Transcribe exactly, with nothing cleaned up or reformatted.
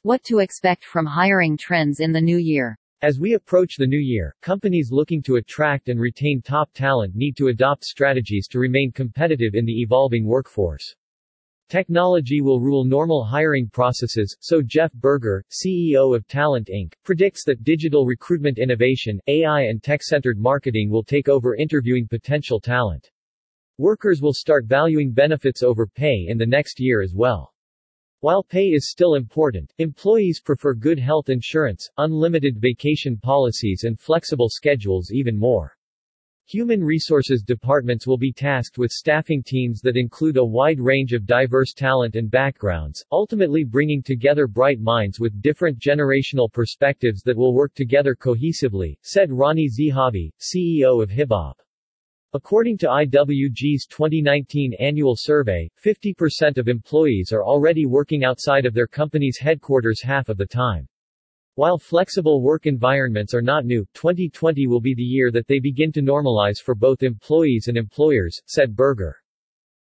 What to expect from hiring trends in the new year. As we approach the new year, companies looking to attract and retain top talent need to adopt strategies to remain competitive in the evolving workforce. Technology will rule normal hiring processes, so Jeff Berger, C E O of Talent Incorporated, predicts that digital recruitment innovation, A I and tech-centered marketing will take over interviewing potential talent. Workers will start valuing benefits over pay in the next year as well. While pay is still important, employees prefer good health insurance, unlimited vacation policies and flexible schedules even more. Human resources departments will be tasked with staffing teams that include a wide range of diverse talent and backgrounds, ultimately bringing together bright minds with different generational perspectives that will work together cohesively, said Ronnie Zehavi, C E O of Hibab. According to I W G's twenty nineteen annual survey, fifty percent of employees are already working outside of their company's headquarters half of the time. While flexible work environments are not new, twenty twenty will be the year that they begin to normalize for both employees and employers, said Berger.